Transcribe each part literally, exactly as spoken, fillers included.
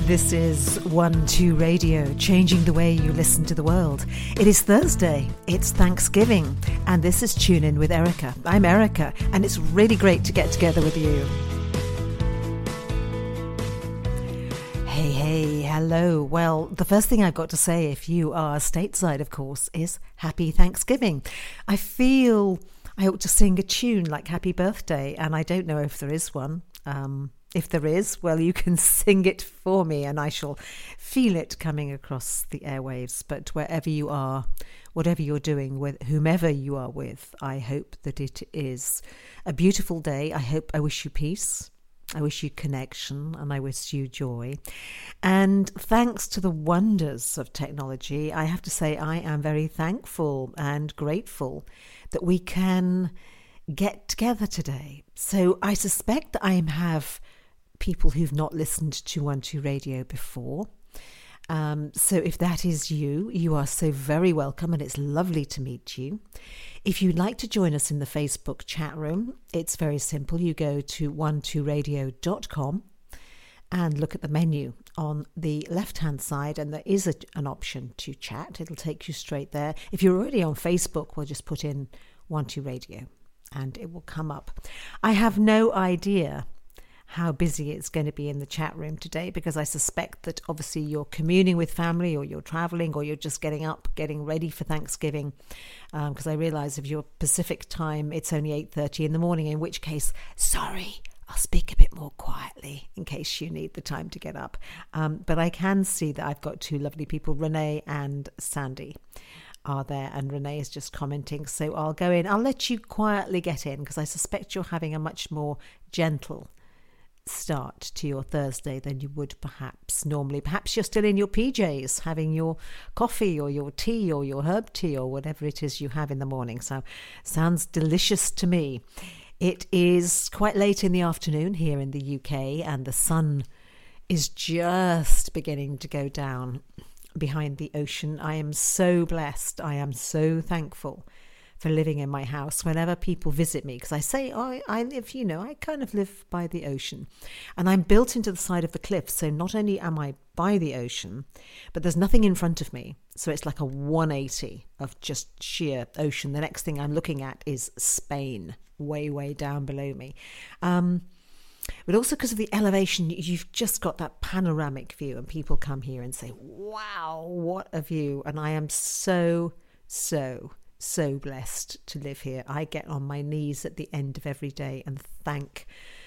This is One Two Radio, changing the way you listen to the world. It is Thursday, it's Thanksgiving, and this is Tune In with Erica. I'm Erica, and it's really great to get together with you. Hey, hey, hello. Well, the first thing I've got to say, if you are stateside, of course, is Happy Thanksgiving. I feel I ought to sing a tune like Happy Birthday, and I don't know if there is one. Um... If there is, well, you can sing it for me and I shall feel it coming across the airwaves. But wherever you are, whatever you're doing, with whomever you are with, I hope that it is a beautiful day. I hope, I wish you peace. I wish you connection and I wish you joy. And thanks to the wonders of technology, I have to say I am very thankful and grateful that we can get together today. So I suspect that I have people who've not listened to One Two Radio before. Um, so if that is you, you are so very welcome and it's lovely to meet you. If you'd like to join us in the Facebook chat room, it's very simple. You go to one two radio dot com and look at the menu on the left-hand side and there is a, an option to chat. It'll take you straight there. If you're already on Facebook, we'll just put in One Two Radio and it will come up. I have no idea how busy it's going to be in the chat room today because I suspect that obviously you're communing with family or you're traveling or you're just getting up, getting ready for Thanksgiving. Because um, I realise if you're Pacific time, it's only eight thirty in the morning, in which case, sorry, I'll speak a bit more quietly in case you need the time to get up. Um, but I can see that I've got two lovely people, Renee and Sandy are there, and Renee is just commenting. So I'll go in. I'll let you quietly get in because I suspect you're having a much more gentle start to your Thursday than you would perhaps normally. Perhaps you're still in your P Js having your coffee or your tea or your herb tea or whatever it is you have in the morning. So sounds delicious to me. It is quite late in the afternoon here in the U K and the sun is just beginning to go down behind the ocean. I am so blessed. I am so thankful for living in my house whenever people visit me, because I say, oh, I live, you know, I kind of live by the ocean and I'm built into the side of the cliff. So not only am I by the ocean, but there's nothing in front of me. So it's like a one eighty of just sheer ocean. The next thing I'm looking at is Spain, way, way down below me. Um, but also because of the elevation, you've just got that panoramic view and people come here and say, wow, what a view. And I am so, so so blessed to live here. I get on my knees at the end of every day and thank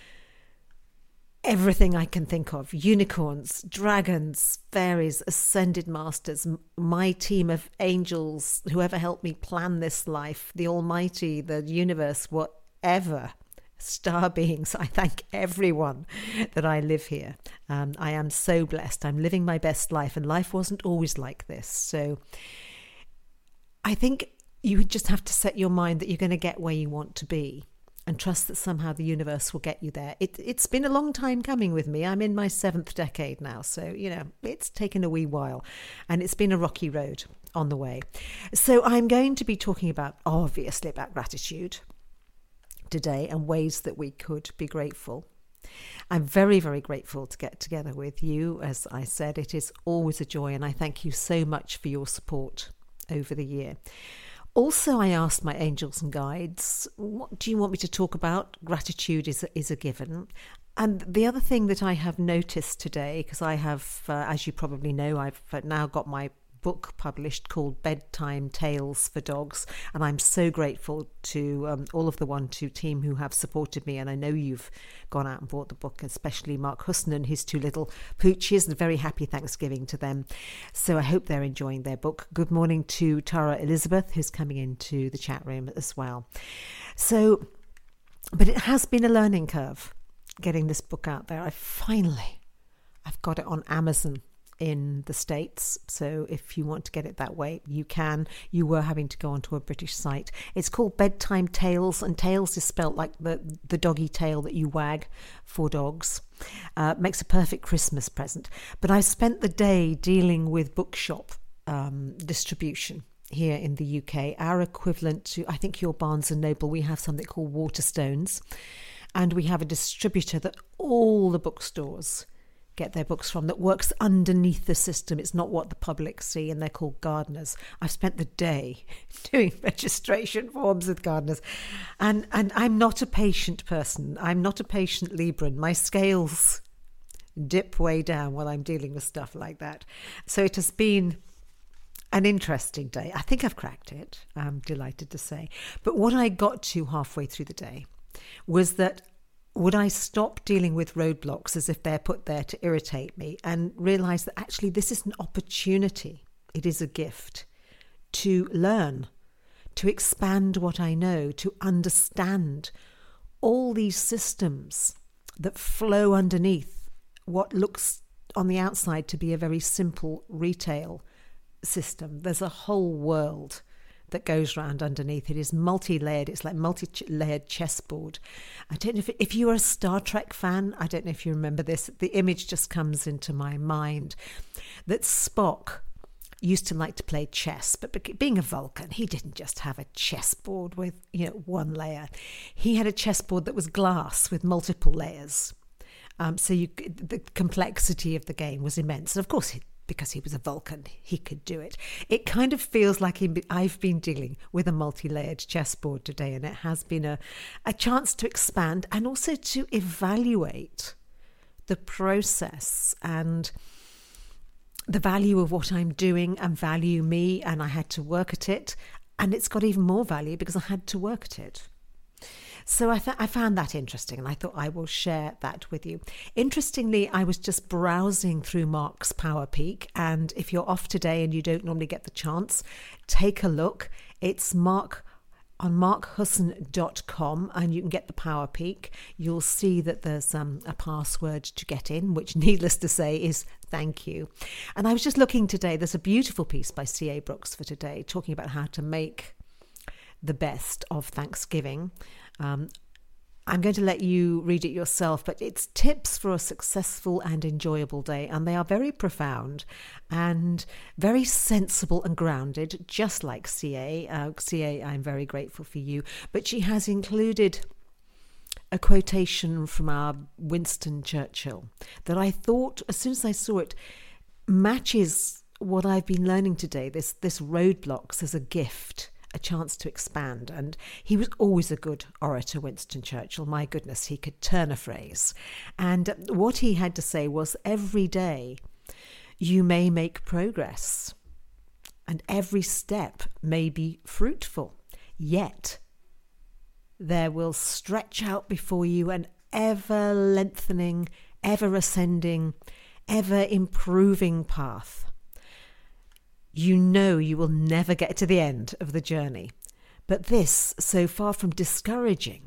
everything I can think of. Unicorns, dragons, fairies, ascended masters, my team of angels, whoever helped me plan this life, the Almighty, the universe, whatever, star beings. I thank everyone that I live here. Um, I am so blessed. I'm living my best life and life wasn't always like this. So I think you just have to set your mind that you're going to get where you want to be and trust that somehow the universe will get you there. It, it's been a long time coming with me. I'm in my seventh decade now. So, you know, it's taken a wee while and it's been a rocky road on the way. So I'm going to be talking about, obviously, about gratitude today and ways that we could be grateful. I'm very, very grateful to get together with you. As I said, it is always a joy and I thank you so much for your support over the year. Also, I asked my angels and guides, what do you want me to talk about? Gratitude is a, is a given. And the other thing that I have noticed today, because I have, uh, as you probably know, I've now got my book published called Bedtime Tales for Dogs. And I'm so grateful to um, all of the One Two team who have supported me. And I know you've gone out and bought the book, especially Mark Huston and his two little poochies. And a very happy Thanksgiving to them. So I hope they're enjoying their book. Good morning to Tara Elizabeth, who's coming into the chat room as well. So, but it has been a learning curve getting this book out there. I finally, I've got it on Amazon in the States, so if you want to get it that way, you can. You were having to go onto a British site. It's called Bedtime Tales, and Tales is spelt like the, the doggy tail that you wag for dogs. Uh, makes a perfect Christmas present. But I spent the day dealing with bookshop um, distribution here in the U K. Our equivalent to, I think, your Barnes and Noble, we have something called Waterstones, and we have a distributor that all the bookstores get their books from, that works underneath the system. It's not what the public see, and they're called gardeners. I've spent the day doing registration forms with gardeners, and and I'm not a patient person. I'm not a patient Libran. My scales dip way down while I'm dealing with stuff like that. So it has been an interesting day. I think I've cracked it, I'm delighted to say. But what I got to halfway through the day was that would I stop dealing with roadblocks as if they're put there to irritate me, and realise that actually this is an opportunity, it is a gift to learn, to expand what I know, to understand all these systems that flow underneath what looks on the outside to be a very simple retail system. There's a whole world that goes round underneath. It is multi-layered. It's like multi-layered chessboard. I don't know if, if you are a Star Trek fan, I don't know if you remember this, the image just comes into my mind that Spock used to like to play chess, but being a Vulcan, he didn't just have a chessboard with, you know, one layer. He had a chessboard that was glass with multiple layers. Um, so you, the complexity of the game was immense. And of course, it, because he was a Vulcan, he could do it. It kind of feels like he, I've been dealing with a multi-layered chessboard today, and it has been a, a chance to expand and also to evaluate the process and the value of what I'm doing, and value me, and I had to work at it, and it's got even more value because I had to work at it. So I, th- I found that interesting, and I thought I will share that with you. Interestingly, I was just browsing through Mark's Power Peak, and if you're off today and you don't normally get the chance, take a look. It's Mark on mark husson dot com, and you can get the Power Peak. You'll see that there's um, a password to get in, which, needless to say, is thank you. And I was just looking today, there's a beautiful piece by C A Brooks for today, talking about how to make the best of Thanksgiving. Um, I'm going to let you read it yourself, but it's tips for a successful and enjoyable day, and they are very profound and very sensible and grounded, just like C A. Uh, C A, I'm very grateful for you, but she has included a quotation from our Winston Churchill that I thought, as soon as I saw it, matches what I've been learning today, this, this roadblocks as a gift, a chance to expand. And he was always a good orator, Winston Churchill. My goodness, he could turn a phrase. And what he had to say was, every day you may make progress, and every step may be fruitful, yet there will stretch out before you an ever lengthening, ever ascending, ever improving path. You know you will never get to the end of the journey, but this, so far from discouraging,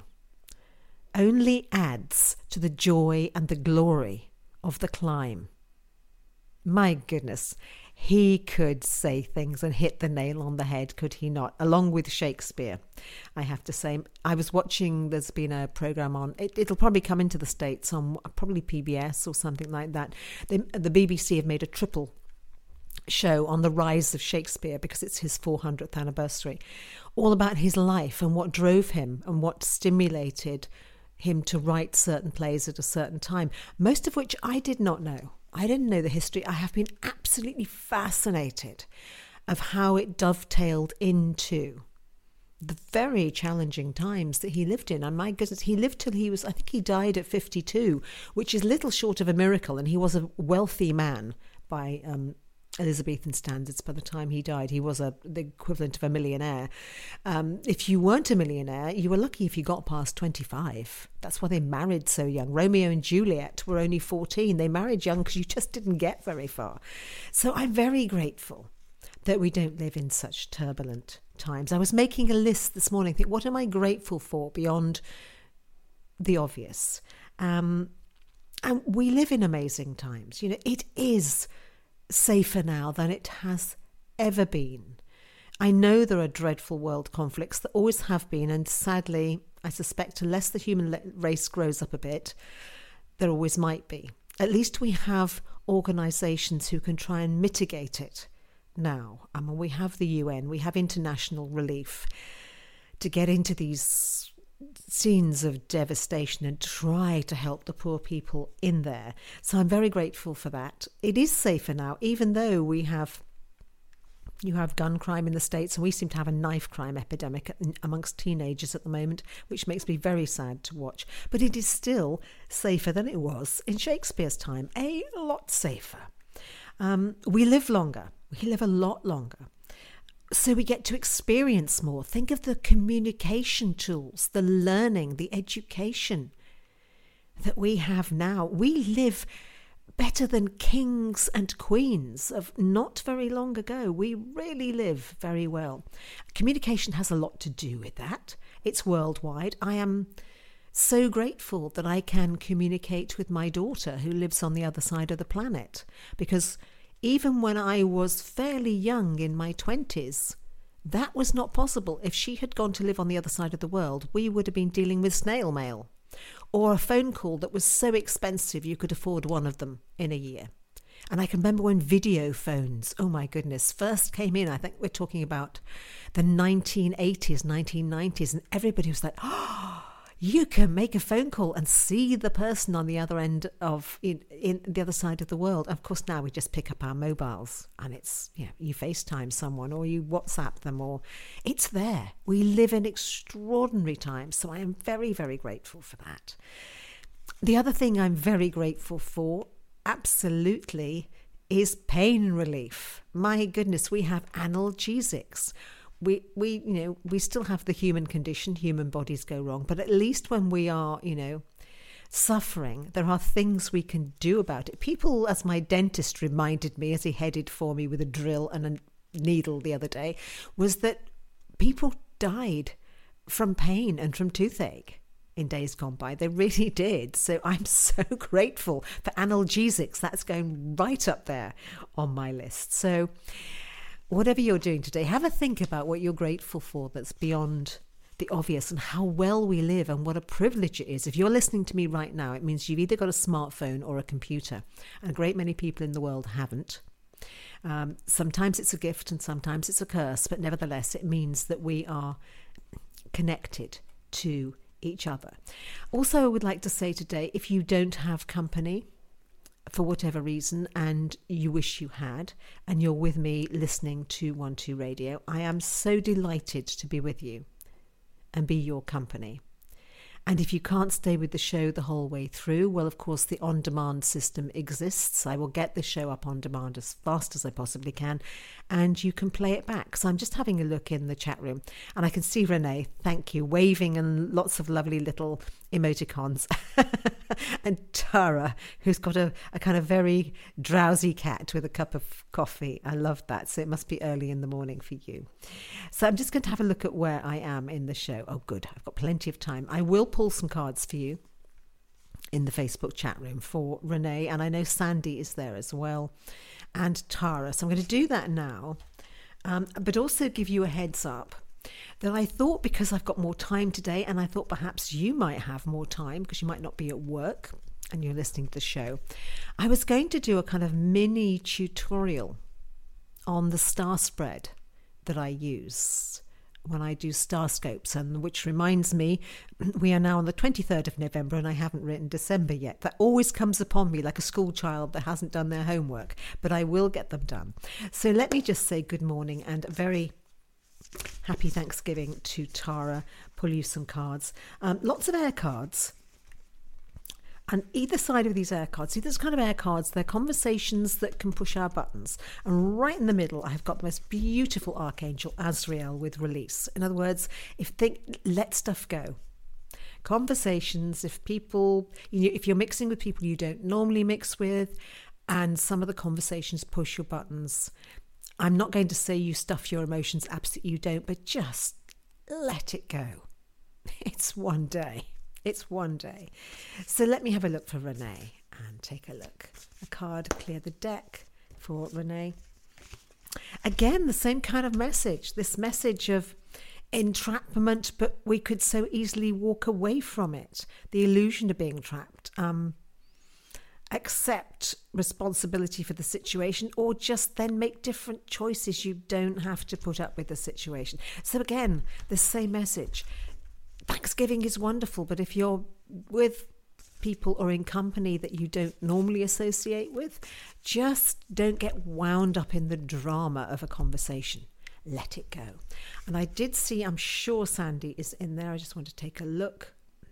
only adds to the joy and the glory of the climb. My goodness, he could say things and hit the nail on the head, could he not? Along with Shakespeare, I have to say. I was watching, there's been a programme on, it, it'll probably come into the States on probably P B S or something like that. They, the B B C have made a triple show on the rise of Shakespeare because it's his four hundredth anniversary, all about his life and what drove him and what stimulated him to write certain plays at a certain time, most of which I did not know. I didn't know the history. I have been absolutely fascinated of how it dovetailed into the very challenging times that he lived in. And my goodness, he lived till he was, I think he died at fifty-two, which is little short of a miracle. And he was a wealthy man by um, Elizabethan standards. By the time he died, he was a, the equivalent of a millionaire. Um, if you weren't a millionaire, you were lucky if you got past twenty-five. That's why they married so young. Romeo and Juliet were only fourteen. They married young because you just didn't get very far. So I'm very grateful that we don't live in such turbulent times. I was making a list this morning, think, what am I grateful for beyond the obvious? Um, and we live in amazing times. You know, it is safer now than it has ever been. I know there are dreadful world conflicts that always have been, and sadly, I suspect unless the human race grows up a bit, there always might be. At least we have organisations who can try and mitigate it now. I mean, we have the U N, we have international relief to get into these scenes of devastation and try to help the poor people in there. So I'm very grateful for that. It is safer now, even though we have you have gun crime in the States, and we seem to have a knife crime epidemic amongst teenagers at the moment, which makes me very sad to watch. But it is still safer than it was in Shakespeare's time, a lot safer. Um, we live longer. We live a lot longer. So we get to experience more. Think of the communication tools, the learning, the education that we have now. We live better than kings and queens of not very long ago. We really live very well. Communication has a lot to do with that. It's worldwide. I am so grateful that I can communicate with my daughter who lives on the other side of the planet, because even when I was fairly young in my twenties, that was not possible. If she had gone to live on the other side of the world, we would have been dealing with snail mail or a phone call that was so expensive you could afford one of them in a year. And I can remember when video phones, oh my goodness, first came in. I think we're talking about the nineteen eighties, nineteen nineties, and everybody was like, oh, you can make a phone call and see the person on the other end of, in, in the other side of the world. Of course, now we just pick up our mobiles and it's, you know, you FaceTime someone or you WhatsApp them, or it's there. We live in extraordinary times. So I am very, very grateful for that. The other thing I'm very grateful for, absolutely, is pain relief. My goodness, we have analgesics. We, we, you know, we still have the human condition, human bodies go wrong, but at least when we are, you know, suffering, there are things we can do about it. People, as my dentist reminded me as he headed for me with a drill and a needle the other day, was that people died from pain and from toothache in days gone by. They really did. So I'm so grateful for analgesics. That's going right up there on my list. So whatever you're doing today, have a think about what you're grateful for that's beyond the obvious, and how well we live and what a privilege it is. If you're listening to me right now, it means you've either got a smartphone or a computer, and a great many people in the world haven't. Um, sometimes it's a gift and sometimes it's a curse, but nevertheless, it means that we are connected to each other. Also, I would like to say today, if you don't have company, for whatever reason, and you wish you had, and you're with me listening to One Two Radio, I am so delighted to be with you and be your company. And if you can't stay with the show the whole way through, well, of course, the on-demand system exists. I will get the show up on demand as fast as I possibly can, and you can play it back. So I'm just having a look in the chat room, and I can see Renee, thank you, waving and lots of lovely little emoticons. And Tara, who's got a, a kind of very drowsy cat with a cup of coffee. I love that. So it must be early in the morning for you. So I'm just going to have a look at where I am in the show. Oh, good. I've got plenty of time. I will pull some cards for you in the Facebook chat room for Renee. And I know Sandy is there as well. And Tara. So I'm going to do that now. Um, but also give you a heads up that I thought, because I've got more time today, and I thought perhaps you might have more time because you might not be at work and you're listening to the show, I was going to do a kind of mini tutorial on the star spread that I use when I do star scopes, and which reminds me, we are now on the twenty-third of November and I haven't written December yet. That always comes upon me like a school child that hasn't done their homework, but I will get them done. So let me just say good morning and a very happy Thanksgiving to Tara. Pull you some cards. Um, lots of air cards. And either side of these air cards, see, those kind of air cards, they're conversations that can push our buttons. And right in the middle, I've got the most beautiful Archangel Azrael with release. In other words, if think, let stuff go. Conversations, if people, you know, if you're mixing with people you don't normally mix with, and some of the conversations push your buttons, I'm not going to say you stuff your emotions, absolutely you don't, but just let it go. It's one day. It's one day. So let me have a look for Renee and take a look. A card, clear the deck for Renee. Again, the same kind of message. This message of entrapment, but we could so easily walk away from it. The illusion of being trapped. Um, accept responsibility for the situation, or just then make different choices. You don't have to put up with the situation. So again, the same message. Thanksgiving is wonderful, but if you're with people or in company that you don't normally associate with, just don't get wound up in the drama of a conversation. Let it go. And I did see, I'm sure Sandy is in there. I just want to take a look.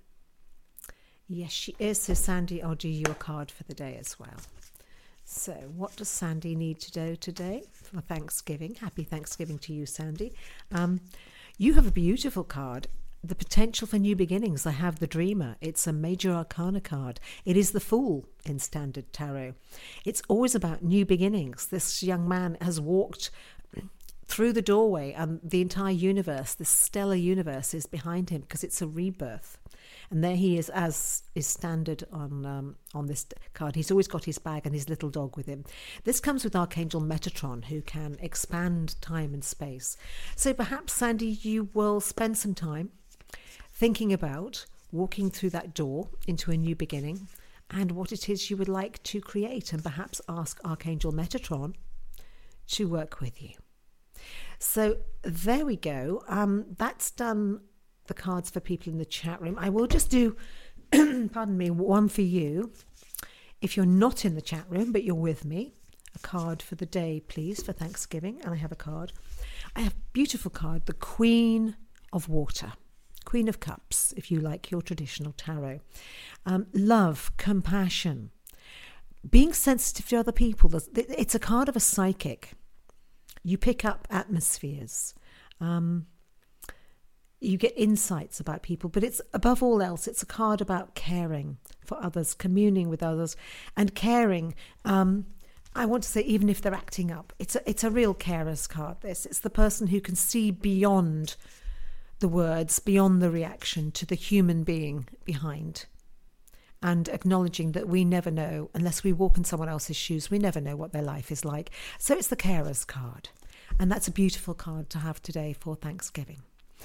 Yes, she is. So Sandy, I'll do you a card for the day as well. So what does Sandy need to do today for Thanksgiving? Happy Thanksgiving to you, Sandy. Um, you have a beautiful card. The potential for new beginnings. I have the Dreamer. It's a major arcana card. It is the Fool in Standard Tarot. It's always about new beginnings. This young man has walked through the doorway and the entire universe, this stellar universe, is behind him because it's a rebirth. And there he is, as is standard on um, on this card. He's always got his bag and his little dog with him. This comes with Archangel Metatron, who can expand time and space. So perhaps, Sandy, you will spend some time thinking about walking through that door into a new beginning and what it is you would like to create, and perhaps ask Archangel Metatron to work with you. So there we go. Um, that's done the cards for people in the chat room. I will just do, pardon me, one for you. If you're not in the chat room, but you're with me, a card for the day, please, for Thanksgiving. And I have a card. I have a beautiful card, the Queen of Water. Queen of Cups, if you like your traditional tarot. Um, love, compassion, being sensitive to other people. It's a card of a psychic. You pick up atmospheres. Um, you get insights about people, but it's above all else, it's a card about caring for others, communing with others, and caring. Um, I want to say, even if they're acting up, it's a, it's a real carer's card, this. It's the person who can see beyond the words, beyond the reaction, to the human being behind, and acknowledging that we never know, unless we walk in someone else's shoes, we never know what their life is like. So it's the carer's card, and that's a beautiful card to have today for Thanksgiving.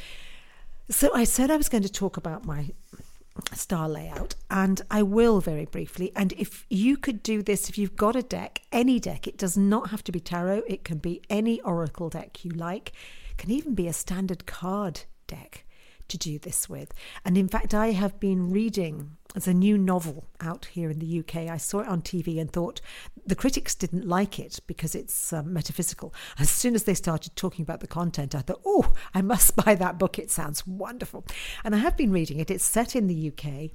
So I said I was going to talk about my star layout, and I will very briefly. And if you could do this, if you've got a deck, any deck, it does not have to be tarot, it can be any oracle deck you like, it can even be a standard card deck to do this with. And in fact, I have been reading, there's a new novel out here in the U K. I saw it on T V and thought the critics didn't like it because it's um, metaphysical. As soon as they started talking about the content, I thought, oh, I must buy that book. It sounds wonderful. And I have been reading it. It's set in the U K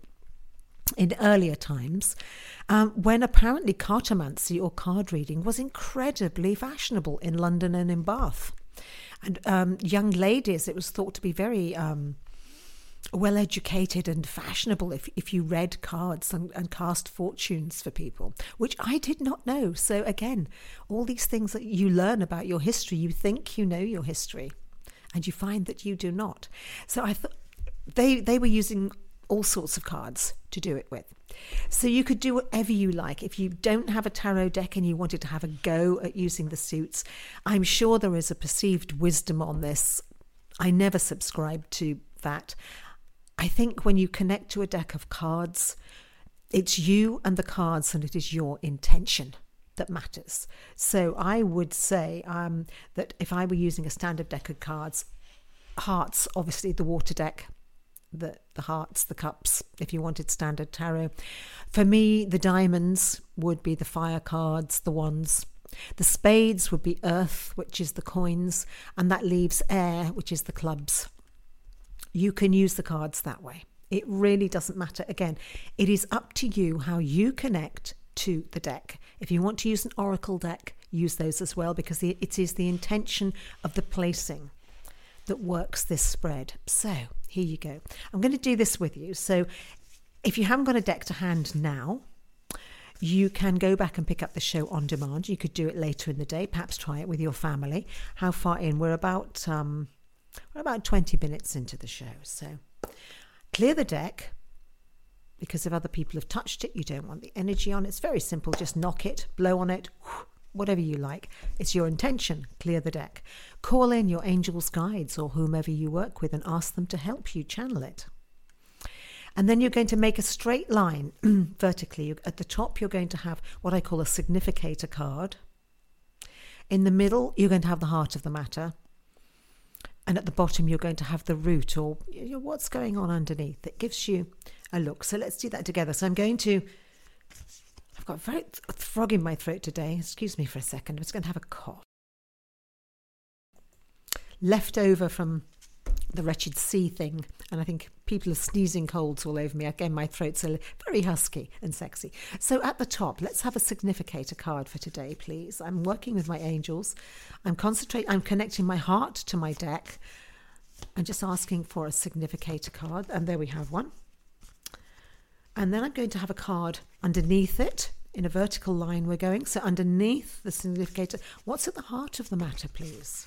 in earlier times, um, when apparently cartomancy or card reading was incredibly fashionable in London and in Bath. And um, young ladies, it was thought to be very um, well educated and fashionable if, if you read cards and, and cast fortunes for people, which I did not know. So again, all these things that you learn about your history, you think you know your history, and you find that you do not. So I thought they they were using all sorts of cards to do it with. So you could do whatever you like. If you don't have a tarot deck and you wanted to have a go at using the suits, I'm sure there is a perceived wisdom on this. I never subscribed to that. I think when you connect to a deck of cards, it's you and the cards, and it is your intention that matters. So I would say um, that if I were using a standard deck of cards, hearts, obviously the water deck, the the hearts, the cups, if you wanted standard tarot. For me, the diamonds would be the fire cards, the wands. The spades would be earth, which is the coins, and that leaves air, which is the clubs. You can use the cards that way. It really doesn't matter. Again, it is up to you how you connect to the deck. If you want to use an oracle deck, use those as well, because it is the intention of the placing that works this spread. So here you go. I'm going to do this with you. So if you haven't got a deck to hand now, you can go back and pick up the show on demand. You could do it later in the day, perhaps try it with your family. How far in? We're about um, we're about twenty minutes into the show. So clear the deck, because if other people have touched it, you don't want the energy on it. It's very simple. Just knock it, blow on it, whatever you like. It's your intention. Clear the deck. Call in your angels, guides, or whomever you work with, and ask them to help you channel it. And then you're going to make a straight line vertically. At the top, you're going to have what I call a significator card. In the middle, you're going to have the heart of the matter. And at the bottom, you're going to have the root, or you know, what's going on underneath. It gives you a look. So let's do that together. So I'm going to, I've got a very a frog in my throat today. Excuse me for a second. I'm just going to have a cough. Left over from the wretched sea thing, and I think people are sneezing colds all over me. Again, my throat's a very husky and sexy. So at the top, let's have a significator card for today, please. I'm working with my angels. I'm concentrating, I'm connecting my heart to my deck. I'm just asking for a significator card, and there we have one. And then I'm going to have a card underneath it. In a vertical line we're going. So underneath the significator, what's at the heart of the matter, please?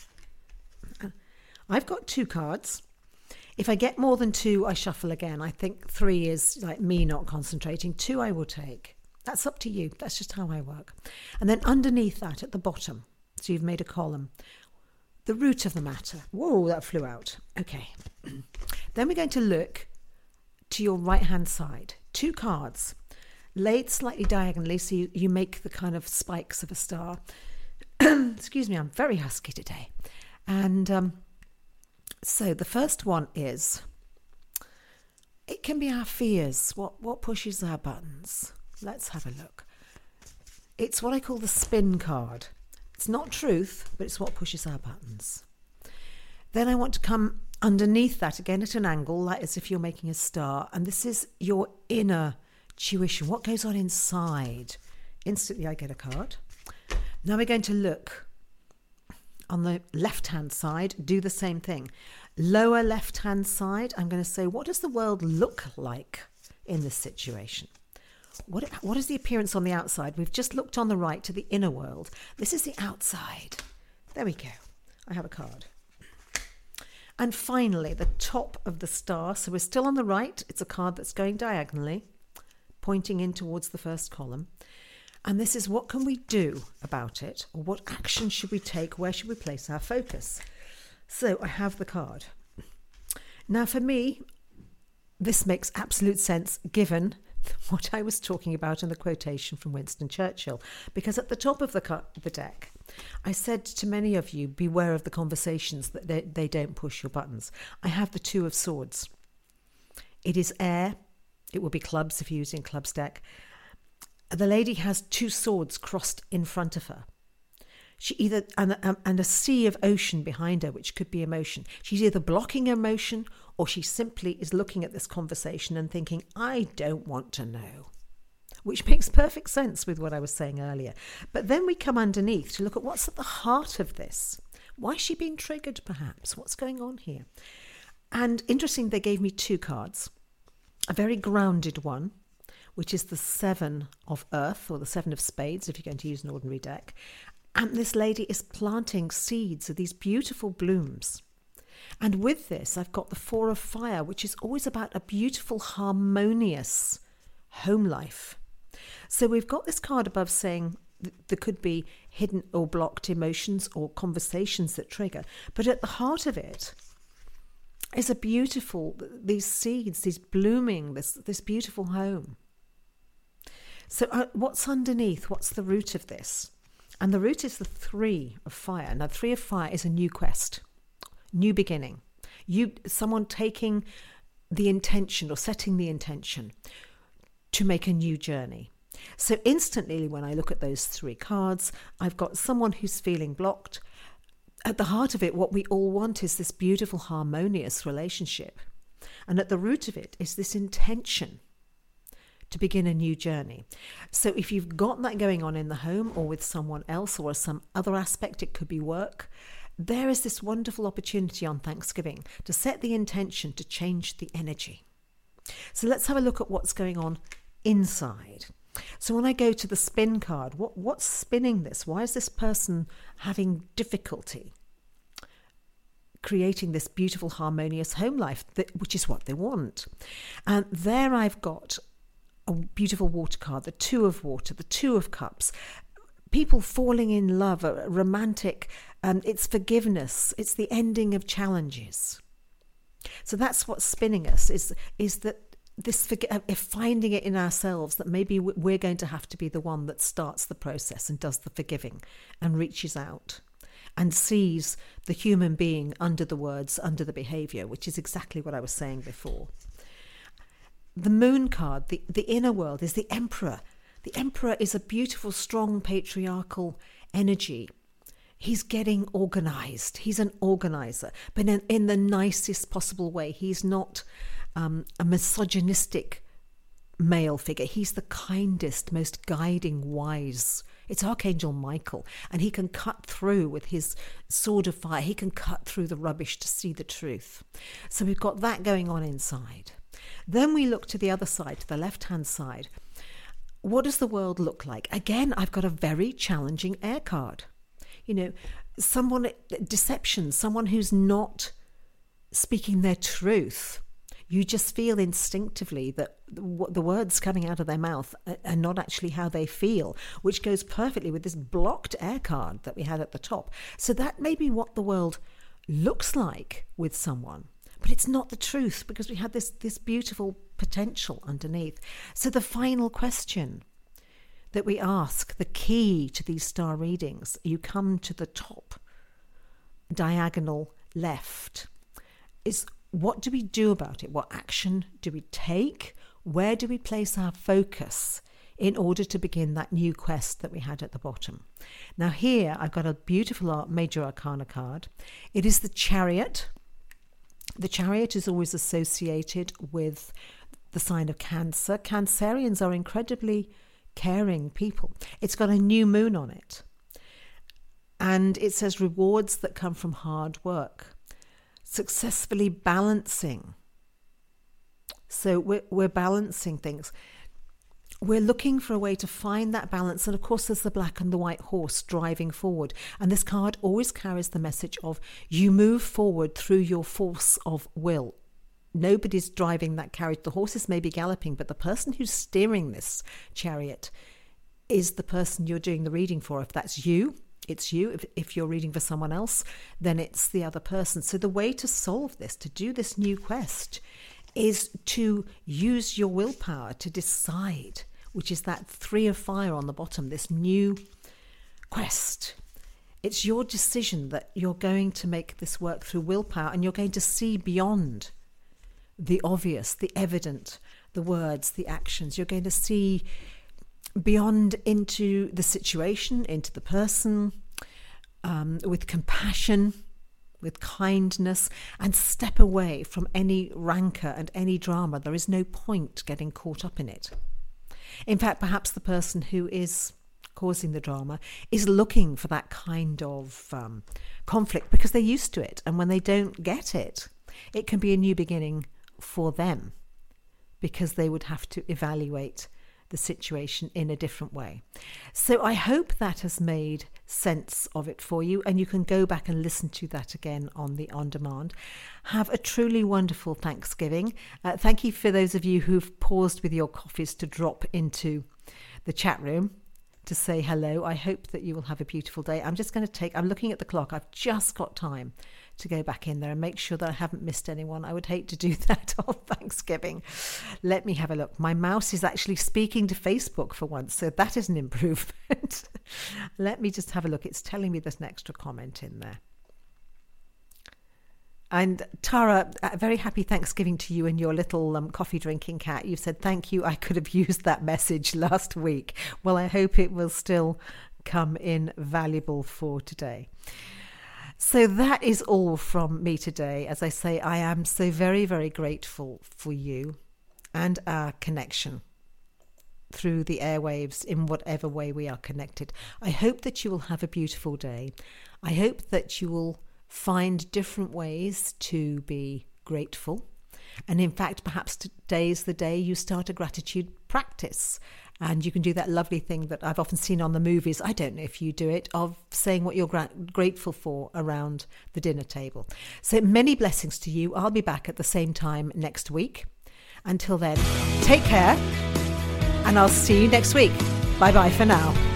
I've got two cards. If I get more than two, I shuffle again. I think three is like me not concentrating. Two I will take. That's up to you. That's just how I work. And then underneath that at the bottom, so you've made a column, the root of the matter. Whoa, that flew out. Okay. Then we're going to look to your right-hand side. Two cards, laid slightly diagonally, so you, you make the kind of spikes of a star. Excuse me, I'm very husky today. And um, so the first one is, it can be our fears. What, what pushes our buttons? Let's have a look. It's what I call the spin card. It's not truth, but it's what pushes our buttons. Then I want to come underneath that again at an angle, like as if you're making a star. And this is your inner tuition. What goes on inside? Instantly I get a card. Now we're going to look on the left-hand side, do the same thing. Lower left-hand side, I'm going to say, what does the world look like in this situation? What, what is the appearance on the outside? We've just looked on the right to the inner world. This is the outside. There we go. I have a card. And finally, the top of the star. So we're still on the right. It's a card that's going diagonally, pointing in towards the first column. And this is, what can we do about it? Or what action should we take? Where should we place our focus? So I have the card. Now for me, this makes absolute sense given what I was talking about in the quotation from Winston Churchill. Because at the top of the, cu- the deck, I said to many of you, beware of the conversations that they, they don't push your buttons. I have the Two of Swords. It is air. It will be clubs if you're using clubs deck. The lady has two swords crossed in front of her. She either and, and a sea of ocean behind her, which could be emotion. She's either blocking emotion, or she simply is looking at this conversation and thinking, I don't want to know, which makes perfect sense with what I was saying earlier. But then we come underneath to look at what's at the heart of this. Why is she being triggered, perhaps? What's going on here? And interesting, they gave me two cards. A very grounded one, which is the Seven of Earth, or the Seven of Spades, if you're going to use an ordinary deck. And this lady is planting seeds of these beautiful blooms. And with this, I've got the Four of Fire, which is always about a beautiful, harmonious home life. So we've got this card above saying th- there could be hidden or blocked emotions or conversations that trigger. But at the heart of it is a beautiful, these seeds, these blooming, this, this beautiful home. So uh, what's underneath? What's the root of this? And the root is the Three of Fire. Now, Three of Fire is a new quest, new beginning. You, someone taking the intention or setting the intention to make a new journey. So instantly, when I look at those three cards, I've got someone who's feeling blocked. At the heart of it, what we all want is this beautiful, harmonious relationship. And at the root of it is this intention to begin a new journey. So if you've got that going on in the home or with someone else or some other aspect, it could be work, there is this wonderful opportunity on Thanksgiving to set the intention to change the energy. So let's have a look at what's going on inside. So when I go to the spin card, what, what's spinning this? Why is this person having difficulty creating this beautiful, harmonious home life, that, which is what they want? And there I've got a beautiful water card, the Two of Water, the Two of Cups, people falling in love, a romantic, um, it's forgiveness, it's the ending of challenges. So that's what's spinning us, is, is that this uh, finding it in ourselves that maybe we're going to have to be the one that starts the process and does the forgiving and reaches out. and sees the human being under the words, under the behavior, which is exactly what I was saying before. The moon card, the, the inner world, is the emperor. The emperor is a beautiful, strong, patriarchal energy. He's getting organized. He's an organizer, but in, in the nicest possible way. He's not um, a misogynistic male figure. He's the kindest, most guiding, wise. It's Archangel Michael, and he can cut through with his sword of fire. He can cut through the rubbish to see the truth. So we've got that going on inside. Then we look to the other side, to the left-hand side. What does the world look like? Again, I've got a very challenging air card. You know, someone, deception, someone who's not speaking their truth. You just feel instinctively that the words coming out of their mouth are not actually how they feel, which goes perfectly with this blocked air card that we had at the top. So that may be what the world looks like with someone, but it's not the truth, because we had this, this beautiful potential underneath. So the final question that we ask, the key to these star readings, you come to the top, diagonal left, is what do we do about it? What action do we take? Where do we place our focus in order to begin that new quest that we had at the bottom? Now here I've got a beautiful major arcana card. It is the Chariot. The Chariot is always associated with the sign of Cancer. Cancerians are incredibly caring people. It's got a new moon on it. And it says rewards that come from hard work. Successfully balancing. So we're, we're balancing things. We're looking for a way to find that balance. And of course, there's the black and the white horse driving forward. And this card always carries the message of you move forward through your force of will. Nobody's driving that carriage. The horses may be galloping, but the person who's steering this chariot is the person you're doing the reading for. If that's you, it's you. If, if you're reading for someone else, then it's the other person. So the way to solve this, to do this new quest, is to use your willpower to decide, which is that three of fire on the bottom, this new quest. It's your decision that you're going to make this work through willpower, and you're going to see beyond the obvious, the evident, the words, the actions. You're going to see beyond into the situation, into the person, um, with compassion, with kindness, and step away from any rancor and any drama. There is no point getting caught up in it. In fact, perhaps the person who is causing the drama is looking for that kind of um, conflict because they're used to it. And when they don't get it, it can be a new beginning for them, because they would have to evaluate the situation in a different way. So I hope that has made sense of it for you, and you can go back and listen to that again on the on demand. Have a truly wonderful Thanksgiving. Uh, thank you for those of you who've paused with your coffees to drop into the chat room to say hello. I hope that you will have a beautiful day. I'm just going to take, I'm looking at the clock. I've just got time to go back in there and make sure that I haven't missed anyone. I would hate to do that on Thanksgiving. Let me have a look. My mouse is actually speaking to Facebook for once, so that is an improvement. Let me just have a look. It's telling me there's an extra comment in there. And Tara, a very happy Thanksgiving to you and your little um, coffee drinking cat. You've said, thank you. I could have used that message last week. Well, I hope it will still come in valuable for today. So that is all from me today. As I say, I am so very, very grateful for you and our connection through the airwaves in whatever way we are connected. I hope that you will have a beautiful day. I hope that you will find different ways to be grateful. And in fact, perhaps today is the day you start a gratitude practice. And you can do that lovely thing that I've often seen on the movies, I don't know if you do it, of saying what you're gra- grateful for around the dinner table. So many blessings to you. I'll be back at the same time next week. Until then, take care, and I'll see you next week. Bye-bye for now.